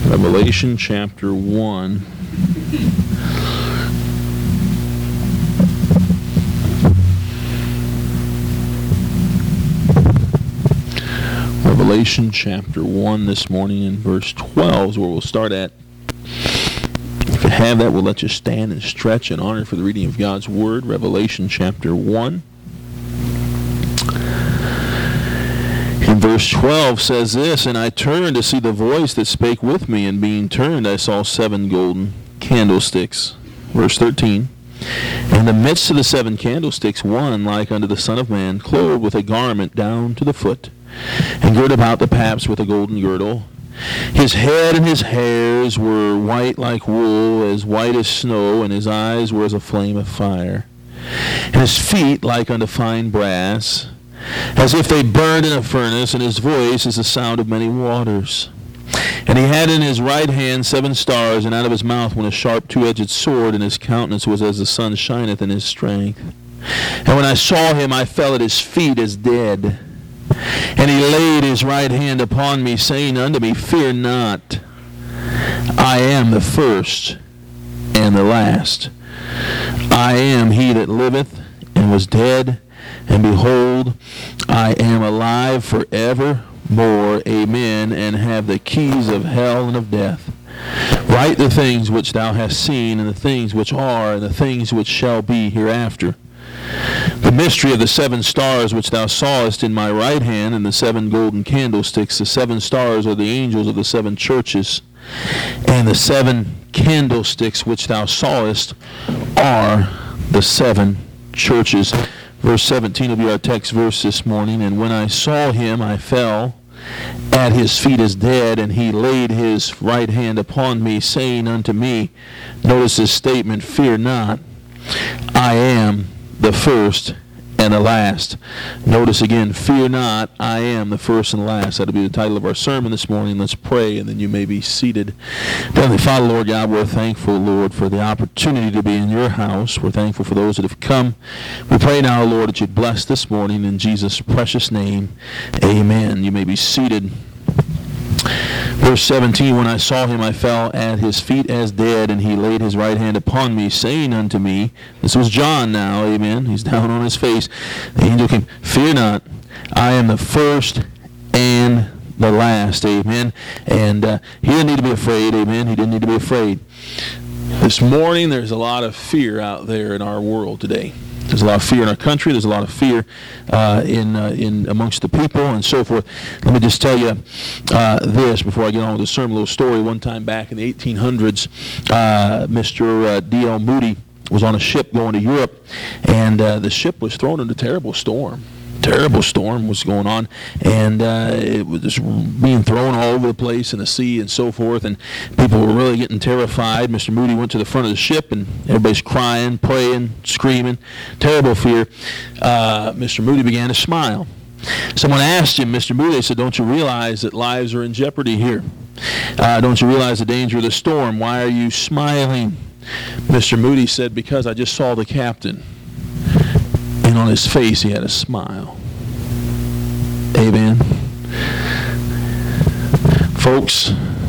Revelation chapter 1. Revelation chapter 1 this morning in verse 12 is where we'll start at. If you have that, we'll let you stand and stretch in honor for the reading of God's Word. Revelation chapter 1. And verse 12 says this, "And I turned to see the voice that spake with me, and being turned I saw 7 golden candlesticks." Verse 13, "In the midst of the 7 candlesticks one like unto the Son of Man, clothed with a garment down to the foot, and girt about the paps with a golden girdle. His head and his hairs were white like wool, as white as snow, and his eyes were as a flame of fire. And his feet like unto fine brass, as if they burned in a furnace, and his voice is the sound of many waters. And he had in his right hand 7 stars, and out of his mouth went a sharp 2-edged sword, and his countenance was as the sun shineth in his strength. And when I saw him, I fell at his feet as dead. And he laid his right hand upon me, saying unto me, Fear not, I am the first and the last. I am he that liveth and was dead, and behold, I am alive forevermore. Amen. And have the keys of hell and of death. Write the things which thou hast seen, and the things which are, and the things which shall be hereafter. The mystery of the 7 stars which thou sawest in my right hand, and the 7 golden candlesticks. The 7 stars are the angels of the 7 churches, and the 7 candlesticks which thou sawest are the 7 churches." Verse 17 will be our text verse this morning. "And when I saw him, I fell at his feet as dead, and he laid his right hand upon me, saying unto me," notice this statement, "Fear not, I am the first and the last." Notice again, "Fear not, I am the first and the last." That'll be the title of our sermon this morning. Let's pray, and then you may be seated. Heavenly Father, Lord God, we're thankful, Lord, for the opportunity to be in your house. We're thankful for those that have come. We pray now, Lord, that you'd bless this morning in Jesus' precious name. Amen. You may be seated. Verse 17, "When I saw him, I fell at his feet as dead, and he laid his right hand upon me, saying unto me," this was John now, amen, he's down on his face. The angel came, "Fear not, I am the first and the last," amen. And he didn't need to be afraid, amen, he didn't need to be afraid. This morning, there's a lot of fear out there in our world today. There's a lot of fear in our country. There's a lot of fear in amongst the people and so forth. Let me just tell you this before I get on with the sermon. A little story. One time back in the 1800s, Mr. D.L. Moody was on a ship going to Europe, and the ship was thrown into a terrible storm. Terrible storm was going on, and it was just being thrown all over the place in the sea and so forth, and people were really getting terrified. Mr. Moody went to the front of the ship, and everybody's crying, praying, screaming, terrible fear. Mr. Moody began to smile. Someone asked him, "Mr. Moody," they said, "don't you realize that lives are in jeopardy here? Don't you realize the danger of the storm? Why are you smiling?" Mr. Moody said, "Because I just saw the captain, and on his face he had a smile." Amen. Folks,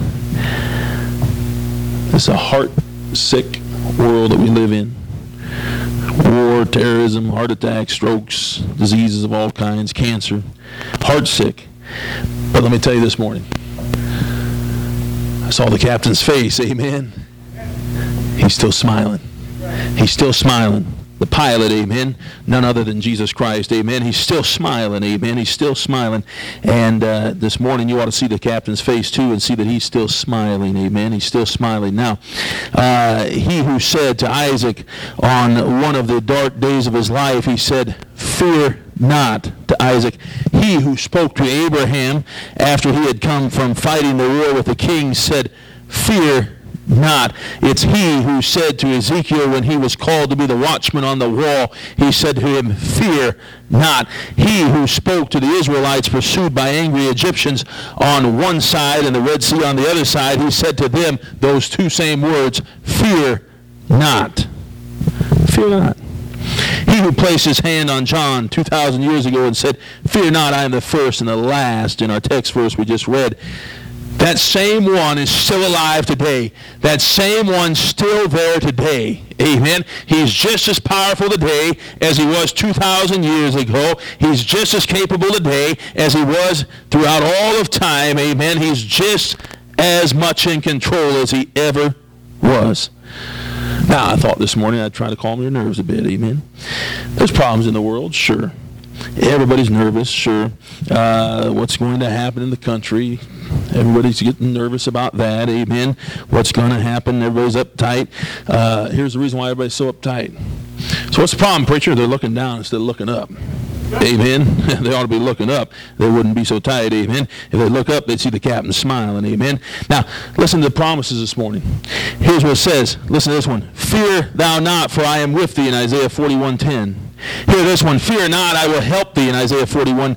it's a heart-sick world that we live in. War, terrorism, heart attacks, strokes, diseases of all kinds, cancer. Heart-sick. But let me tell you this morning, I saw the captain's face, amen. He's still smiling. He's still smiling. The pilot, amen, none other than Jesus Christ, amen. He's still smiling, amen. He's still smiling. And this morning you ought to see the captain's face too and see that he's still smiling, amen. He's still smiling. Now, he who said to Isaac on one of the dark days of his life, he said, "Fear not," to Isaac. He who spoke to Abraham after he had come from fighting the war with the king said, "Fear not." It's he who said to Ezekiel when he was called to be the watchman on the wall, he said to him, "Fear not." He who spoke to the Israelites pursued by angry Egyptians on one side and the Red Sea on the other side, he said to them those 2 same words, "Fear not." Fear not. He who placed his hand on John 2,000 years ago and said, "Fear not, I am the first and the last," in our text verse we just read, That same one is still alive today. That same one's still there today. Amen. He's just as powerful today as he was 2,000 years ago. He's just as capable today as he was throughout all of time. Amen. He's just as much in control as he ever was. Now, I thought this morning I'd try to calm your nerves a bit. Amen. There's problems in the world, sure. Everybody's nervous, sure. What's going to happen in the country? Everybody's getting nervous about that. Amen. What's going to happen? Everybody's uptight. Here's the reason why everybody's so uptight. So what's the problem, preacher? They're looking down instead of looking up. Amen. They ought to be looking up. They wouldn't be so tight. Amen. If they look up, they'd see the captain smiling. Amen. Now, listen to the promises this morning. Here's what it says. Listen to this one. Fear thou not, for I am with thee, in Isaiah 41:10. Hear this one. Fear not, I will help thee, in Isaiah 41.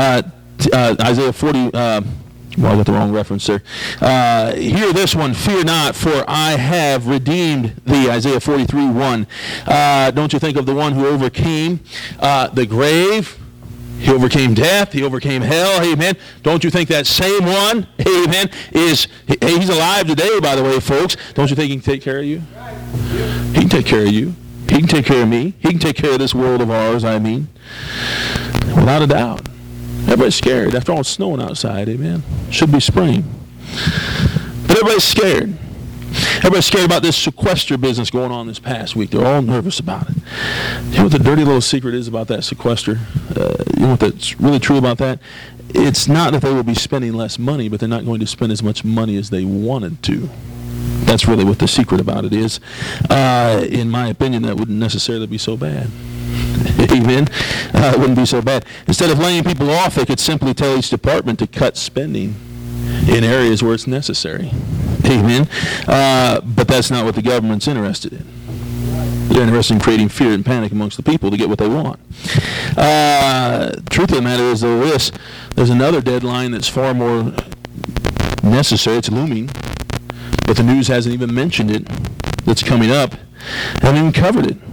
Isaiah 40. Well, I got the wrong reference there. Hear this one. Fear not, for I have redeemed thee. Isaiah 43:1. Don't you think of the one who overcame the grave? He overcame death. He overcame hell. Amen. Don't you think that same one, amen, he's alive today, by the way, folks. Don't you think he can take care of you? He can take care of you. He can take care of me. He can take care of this world of ours, I mean. Without a doubt. Everybody's scared. After all, it's snowing outside, amen. Should be spring. But everybody's scared. Everybody's scared about this sequester business going on this past week. They're all nervous about it. You know what the dirty little secret is about that sequester? You know that's really true about that? It's not that they will be spending less money, but they're not going to spend as much money as they wanted to. That's really what the secret about it is. In my opinion, that wouldn't necessarily be so bad. Amen. It wouldn't be so bad. Instead of laying people off, they could simply tell each department to cut spending in areas where it's necessary. Amen. But that's not what the government's interested in. They're interested in creating fear and panic amongst the people to get what they want. Truth of the matter is, though, there's another deadline that's far more necessary. It's looming, but the news hasn't even mentioned it. That's coming up. Haven't even covered it.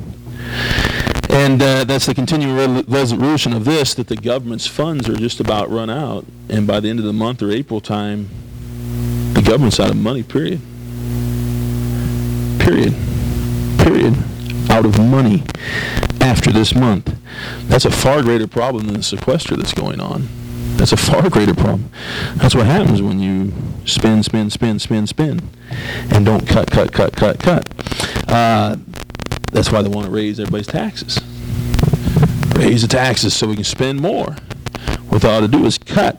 And that's the continuing resolution of this, that the government's funds are just about run out. And by the end of the month or April time, the government's out of money, period. Period. Period. Out of money after this month. That's a far greater problem than the sequester that's going on. That's a far greater problem. That's what happens when you spend, and don't cut. That's why they want to raise everybody's taxes. Raise the taxes so we can spend more. What they ought to do is cut.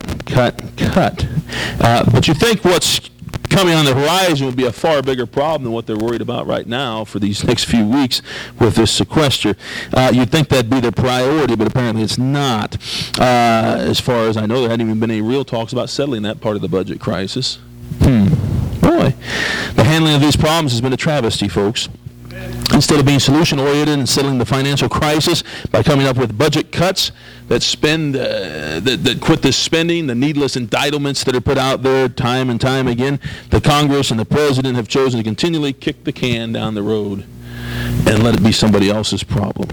But you think what's coming on the horizon would be a far bigger problem than what they're worried about right now for these next few weeks with this sequester. You'd think that'd be their priority, but apparently it's not. As far as I know, there hadn't even been any real talks about settling that part of the budget crisis. Boy, the handling of these problems has been a travesty, folks. Instead of being solution-oriented and settling the financial crisis by coming up with budget cuts that quit this spending, the needless entitlements that are put out there time and time again, the Congress and the President have chosen to continually kick the can down the road and let it be somebody else's problem.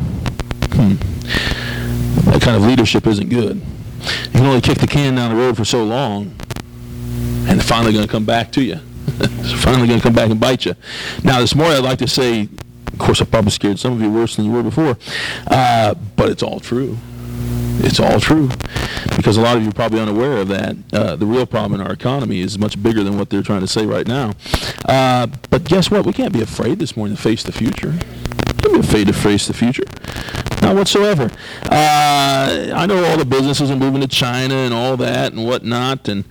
That kind of leadership isn't good. You can only kick the can down the road for so long, and it's finally going to come back to you. It's finally going to come back and bite you. Now, this morning I'd like to say, of course, I probably scared some of you worse than you were before, but it's all true. It's all true. Because a lot of you are probably unaware of that. The real problem in our economy is much bigger than what they're trying to say right now. But guess what? We can't be afraid this morning to face the future. Don't be afraid to face the future. Not whatsoever. I know all the businesses are moving to China and all that and whatnot, and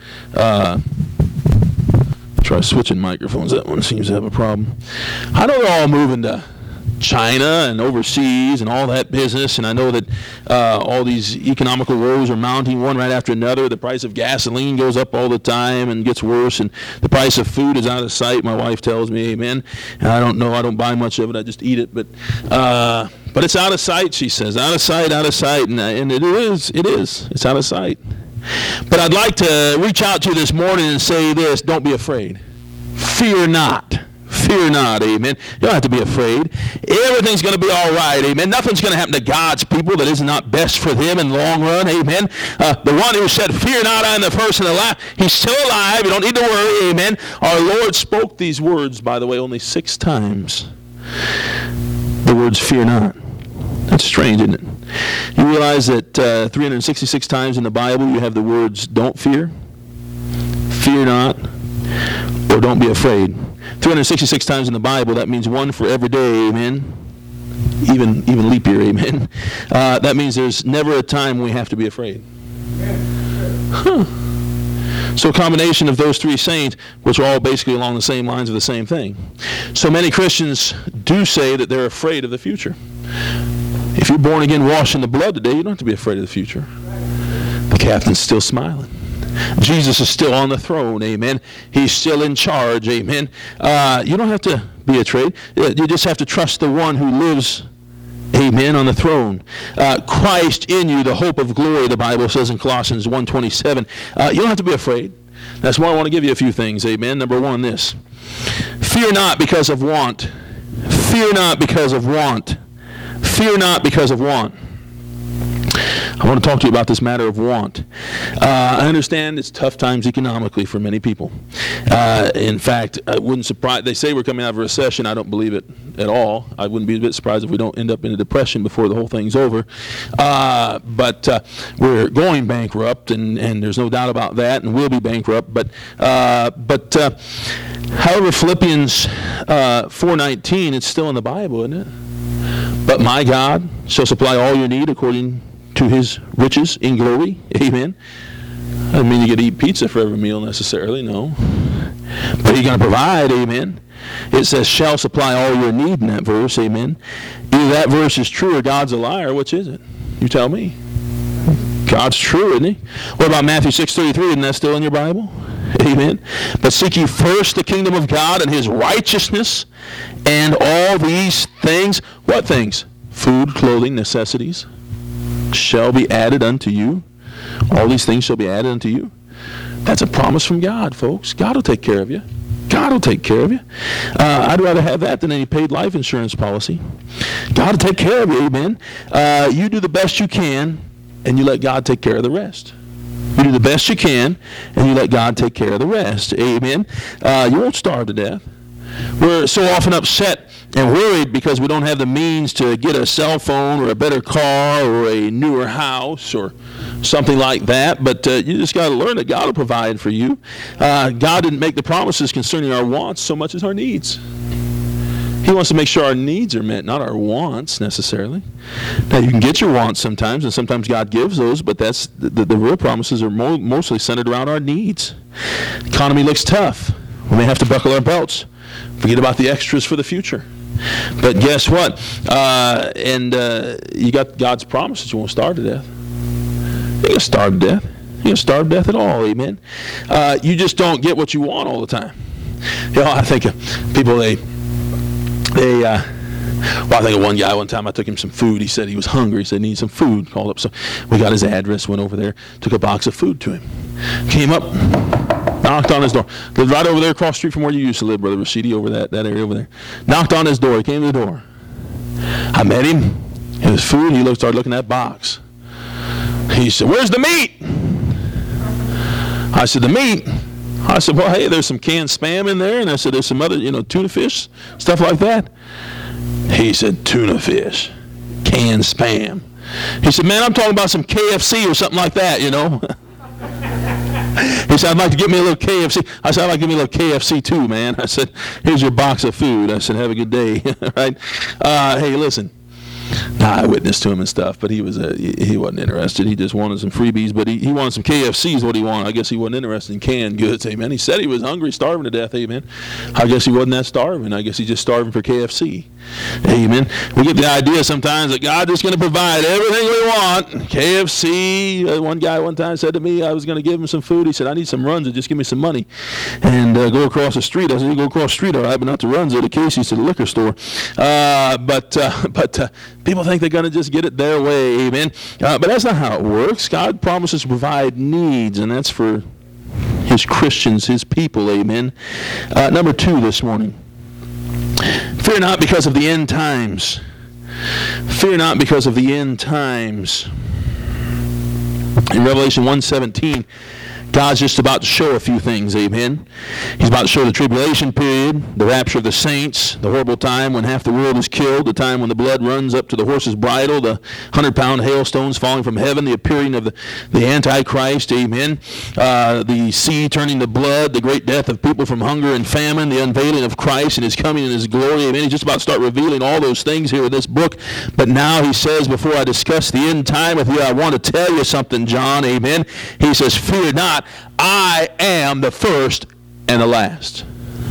try switching microphones. That one seems to have a problem. I know they're all moving to China and overseas and all that business, and I know that all these economical woes are mounting one right after another. The price of gasoline goes up all the time and gets worse, and the price of food is out of sight. My wife tells me, amen. And I don't know. I don't buy much of it. I just eat it. But it's out of sight, she says. Out of sight. And it is. It's out of sight. But I'd like to reach out to you this morning and say this: don't be afraid. Fear not. Fear not, amen. You don't have to be afraid. Everything's going to be all right, amen. Nothing's going to happen to God's people that is not best for them in the long run, amen. The one who said, fear not, I am the first and the last, he's still alive. You don't need to worry, amen. Our Lord spoke these words, by the way, only 6 times. The words, fear not. That's strange, isn't it? You realize that 366 times in the Bible you have the words, don't fear, fear not, or don't be afraid. 366 times in the Bible, that means one for every day, amen. Even leap year, amen. That means there's never a time we have to be afraid. Huh. So a combination of those 3 sayings, which are all basically along the same lines of the same thing. So many Christians do say that they're afraid of the future. If you're born again, washed in the blood today, you don't have to be afraid of the future. The captain's still smiling. Jesus is still on the throne, amen. He's still in charge, amen. You don't have to be afraid. You just have to trust the one who lives, amen, on the throne. Christ in you, the hope of glory, the Bible says in Colossians 1:27. You don't have to be afraid. That's why I want to give you a few things, amen. Number 1, this. Fear not because of want. Fear not because of want. Fear not because of want. I want to talk to you about this matter of want. I understand it's tough times economically for many people. In fact, I wouldn't surprise. They say we're coming out of a recession. I don't believe it at all. I wouldn't be a bit surprised if we don't end up in a depression before the whole thing's over. But we're going bankrupt, and there's no doubt about that, and we'll be bankrupt. But however, Philippians 4:19, it's still in the Bible, isn't it? But my God shall supply all your need according to his riches in glory. Amen. I don't mean you get to eat pizza for every meal necessarily, no. But he's going to provide, amen. It says, shall supply all your need in that verse, amen. Either that verse is true or God's a liar. Which is it? You tell me. God's true, isn't he? What about Matthew 6:33? Isn't that still in your Bible? Amen. But seek ye first the kingdom of God and his righteousness, and all these things, what things? Food, clothing, necessities, shall be added unto you. All these things shall be added unto you. That's a promise from God, folks. God will take care of you. God will take care of you. I'd rather have that than any paid life insurance policy. God will take care of you, amen. You do the best you can, and you let God take care of the rest. You do the best you can, and you let God take care of the rest. Amen. You won't starve to death. We're so often upset and worried because we don't have the means to get a cell phone or a better car or a newer house or something like that. But you just got to learn that God will provide for you. God didn't make the promises concerning our wants so much as our needs. He wants to make sure our needs are met, not our wants necessarily. Now, you can get your wants sometimes, and sometimes God gives those, but that's the real promises are mostly centered around our needs. The economy looks tough. We may have to buckle our belts. Forget about the extras for the future. But guess what? You got God's promises. You won't starve to death. You ain't going to starve to death. You ain't going to starve to death at all, amen? You just don't get what you want all the time. You know, I think of people, I think of one guy one time, I took him some food. He said he was hungry. He said he needs some food. Called up. So we got his address, went over there, took a box of food to him. Came up, knocked on his door. Lived right over there across the street from where you used to live, Brother Rashidi, over that area over there. Knocked on his door. He came to the door. I met him. It was food. He started looking at that box. He said, where's the meat? I said, the meat? I said, well, hey, there's some canned Spam in there. And I said, there's some other, tuna fish, stuff like that. He said, tuna fish, canned Spam. He said, man, I'm talking about some KFC or something like that, He said, I'd like to get me a little KFC. I said, I'd like to get me a little KFC too, man. I said, here's your box of food. I said, have a good day, right? Hey, listen. I witnessed to him and stuff, but he wasn't interested. He just wanted some freebies, but he wanted some KFC is what he wanted. I guess he wasn't interested in canned goods, amen. He said he was hungry, starving to death, amen. I guess he wasn't that starving. I guess he's just starving for KFC, amen. We get the idea sometimes that God is going to provide everything we want. KFC, one guy one time said to me, I was going to give him some food. He said, I need some runs and just give me some money and go across the street. I said, you go across the street, all right, but not to runs or to Casey's, to the liquor store. But people think they're going to just get it their way, amen. But that's not how it works. God promises to provide needs, and that's for his Christians, his people, amen. Number 2 this morning. Fear not because of the end times. Fear not because of the end times. In Revelation 1:17, God's just about to show a few things, amen. He's about to show the tribulation period, the rapture of the saints, the horrible time when half the world is killed, the time when the blood runs up to the horse's bridle, the 100-pound hailstones falling from heaven, the appearing of the Antichrist, amen. The sea turning to blood, the great death of people from hunger and famine, the unveiling of Christ and his coming in his glory, amen. He's just about to start revealing all those things here in this book. But now he says, before I discuss the end time with you, I want to tell you something, John, amen. He says, fear not. I am the first and the last.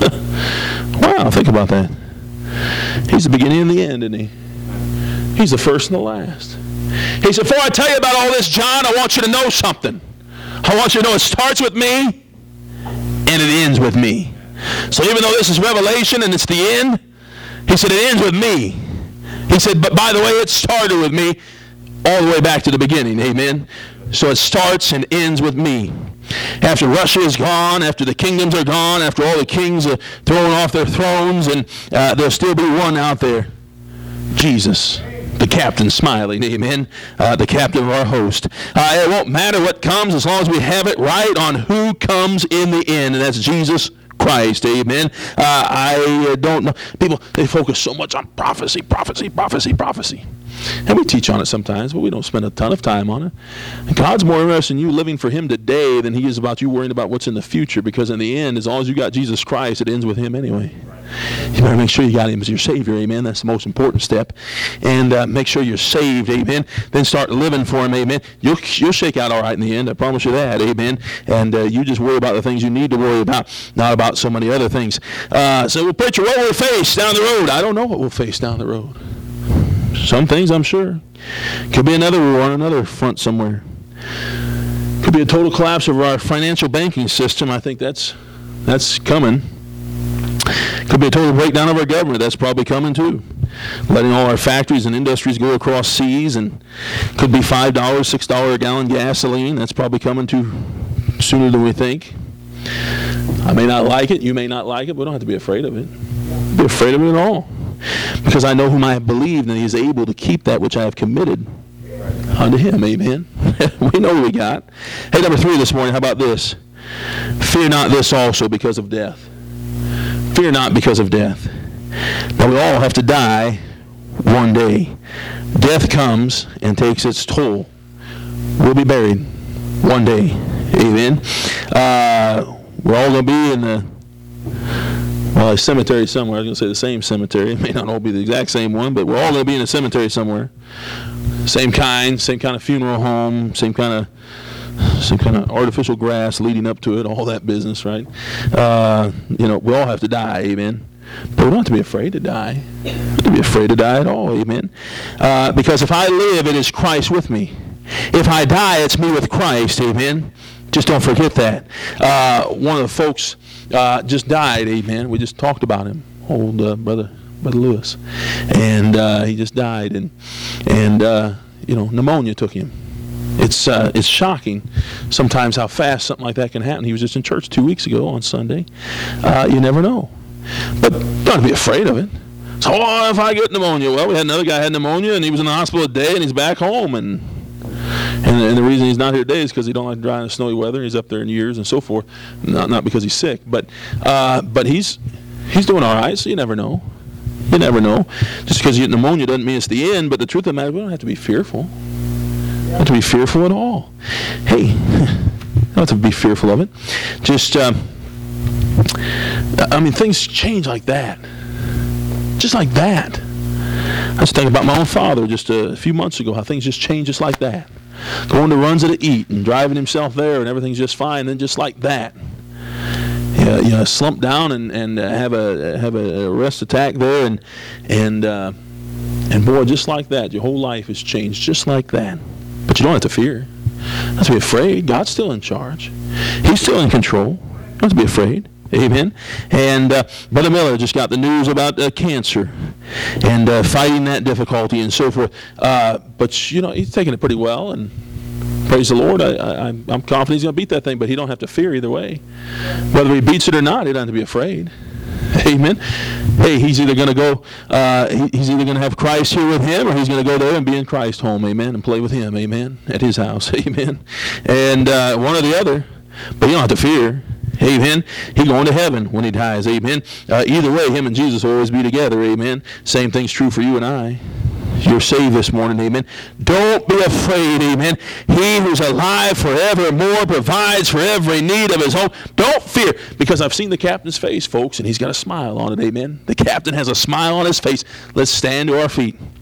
Wow, think about that. He's the beginning and the end, isn't he? He's the first and the last. He said, before I tell you about all this, John, I want you to know something. I want you to know it starts with me and it ends with me. So even though this is Revelation and it's the end, he said it ends with me. He said, but by the way, it started with me all the way back to the beginning. Amen. So it starts and ends with me. After Russia is gone, after the kingdoms are gone, after all the kings are thrown off their thrones, and there'll still be one out there, Jesus, the captain smiling, amen, the captain of our host. It won't matter what comes as long as we have it right on who comes in the end, and that's Jesus Christ, amen. I don't know. People, they focus so much on prophecy. And we teach on it sometimes, but we don't spend a ton of time on it. And God's more interested in you living for him today than he is about you worrying about what's in the future, because in the end, as long as you got Jesus Christ, it ends with him anyway. You better make sure you got him as your Savior, amen. That's the most important step. And make sure you're saved, amen. Then start living for him, amen. You'll shake out all right in the end, I promise you that, amen. And you just worry about the things you need to worry about, not about so many other things. So, well, preacher, what will we face down the road? I don't know what we'll face down the road. Some things, I'm sure. Could be another war on another front somewhere. Could be a total collapse of our financial banking system. I think that's coming. Could be a total breakdown of our government. That's probably coming too. Letting all our factories and industries go across seas, and could be $5, $6 a gallon gasoline. That's probably coming too sooner than we think. I may not like it. You may not like it. But we don't have to be afraid of it. Be afraid of it at all. Because I know whom I have believed, and he is able to keep that which I have committed unto him. Amen. We know what we got. Hey, number 3 this morning, how about this? Fear not this also because of death. Fear not because of death. Now we all have to die one day. Death comes and takes its toll. We'll be buried one day. Amen. We're all going to be in the a cemetery somewhere. I was going to say the same cemetery. It may not all be the exact same one, but we're all going to be in a cemetery somewhere. Same kind of funeral home, same kind of artificial grass leading up to it, all that business, right? We all have to die, amen. But we don't have to be afraid to die. We don't have to be afraid to die at all, amen. Because if I live, it is Christ with me. If I die, it's me with Christ, amen. Just don't forget that. One of the folks just died, amen. We just talked about him, old brother Lewis, and he just died, and pneumonia took him. It's shocking sometimes how fast something like that can happen. He was just in church 2 weeks ago on Sunday. You never know, but don't be afraid of it. So, if I get pneumonia, well, we had another guy had pneumonia, and he was in the hospital a day, and he's back home, and the reason he's not here today is because he don't like to drive in snowy weather. He's up there in years and so forth. Not because he's sick, but he's doing all right. So you never know. You never know. Just because you get pneumonia doesn't mean it's the end. But the truth of the matter, we don't have to be fearful. We don't have to be fearful at all. Hey, you don't have to be fearful of it. Just, things change like that. Just like that. I was thinking about my own father just a few months ago, how things just change just like that. Going to Runs to Eat and driving himself there, and everything's just fine. And then just like that, slump down and have a rest attack there, and boy, just like that, your whole life has changed just like that. But you don't have to fear. You don't have to be afraid. God's still in charge. He's still in control. You don't have to be afraid. Amen. And Brother Miller just got the news about cancer and fighting that difficulty and so forth. But he's taking it pretty well, and praise the Lord. I'm confident he's going to beat that thing. But he don't have to fear either way. Whether he beats it or not, he doesn't have to be afraid. Amen. Hey, he's either going to go, he's either going to have Christ here with him, or he's going to go there and be in Christ's home, amen, and play with him, amen, at his house, amen. And one or the other, but you don't have to fear. Amen. He going to heaven when he dies. Amen. Either way, him and Jesus will always be together. Amen. Same thing's true for you and I. You're saved this morning. Amen. Don't be afraid. Amen. He who's alive forevermore provides for every need of his own. Don't fear, because I've seen the captain's face, folks, and he's got a smile on it. Amen. The captain has a smile on his face. Let's stand to our feet.